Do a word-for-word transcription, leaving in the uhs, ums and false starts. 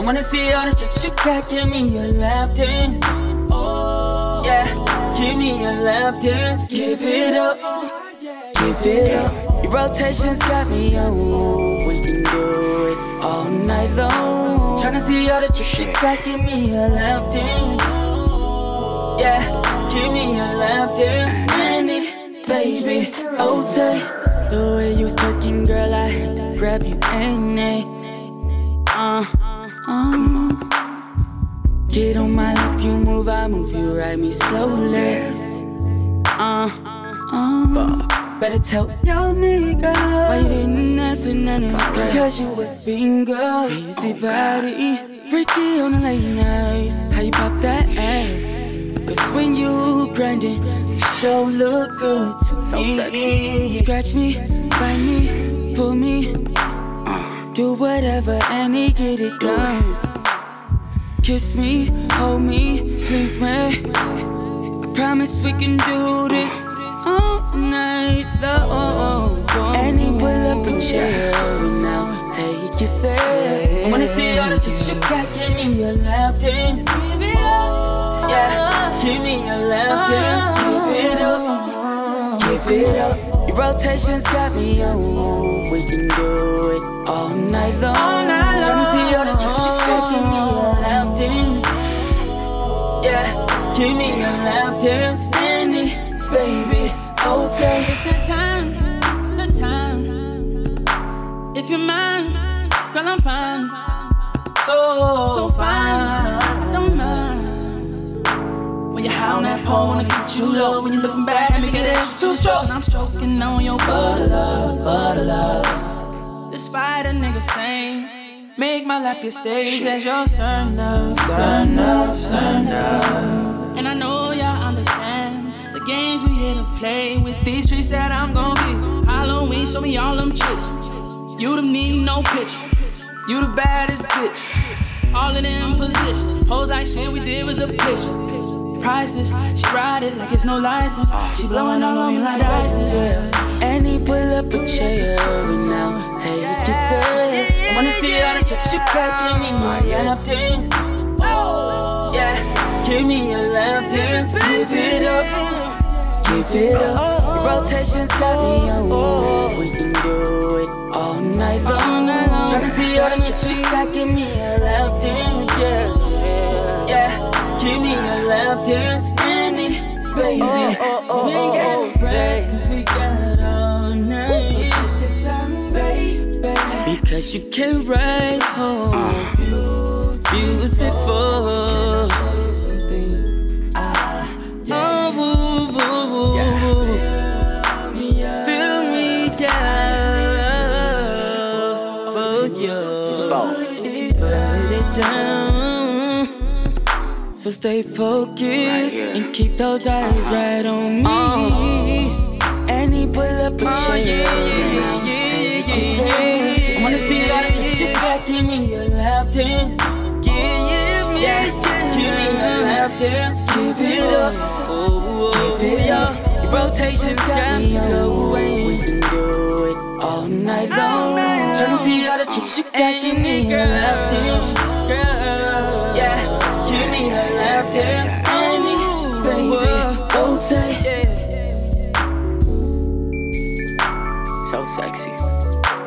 I wanna see all the chicks you got. Give me a lap dance. Yeah, give me a lap dance. Give it up, give it up. Your rotations got me on. We can do it all night long. Tryna see all the chicks you got. Give me a lap dance. Yeah, give me a lap dance. Annie, baby, oh tight. The way you was twerking, girl, I had to grab you, ain't it? Uh, uh. Get on my lap, you move, I move, you ride me slowly. Uh, uh. Better tell your nigga why you didn't answer none of this, cause you was bingo. Easy body, freaky on the late nights. How you pop that ass? Cause when you grindin', you sure look good to so me. Sexy. Scratch me, bite me, pull me, uh, do whatever and he get it done. Kiss me, hold me, please me. I promise we can do this all night long. And he pull up a chair and I'll take you there. I wanna see all the chicks you got. Give me a lap dance. Yeah, give me a lap dance. Give it up, give it up. Your rotations got me on. We can do it all night long. Tryna see all the chicks you got. Give me a lap dance. Yeah, give me a lap dance. Annie, baby, oh take. It's the time, the time. If you're mine, girl, I'm fine. So, so fine, don't mind. When you high on that pole, wanna get you low. When you looking back, let me get extra two strokes. And I'm stroking on your butter love, butter love. Despite a nigga saying, make my lap your stage as your stern up, stern up, stern up. And I know y'all understand the games we here to play with these streets that I'm gon' be. Halloween, show me all them tricks. You them need no picture. You the baddest bitch. All in them position. Hoes like shit we did was a picture. Prices, she ride it like it's no license. She blowing all on me like Dyson. Yeah. And he pull up a chair and now take it there. I wanna see all the chicks you got. Give me a lap dance. Yeah, give me a lap dance. Give it up, give it up. Your rotations got me on. We can do it all night long. Tryna see all the chicks you got. Give me a lap dance. Yeah, yeah, give me a lap dance. Annie, baby, oh, oh, oh, we ain't got rest cause we got all night. So take your time, baby, because you can ride home. uh, Beautiful. Oh, woo, woo, woo. Fill me down for you. Put it down. So stay focused and keep those eyes right on me. And he pull up a chair. Take it there. I wanna see all the chicks you got. Give me a lap dance. Yeah, give me a lap dance. Give it up, give it up. Your rotations got me going. We can do it all night long. Tryna see all the chicks you got. Give me a lap dance. Yeah, give me a lap dance. Annie, baby, oh tight. So sexy.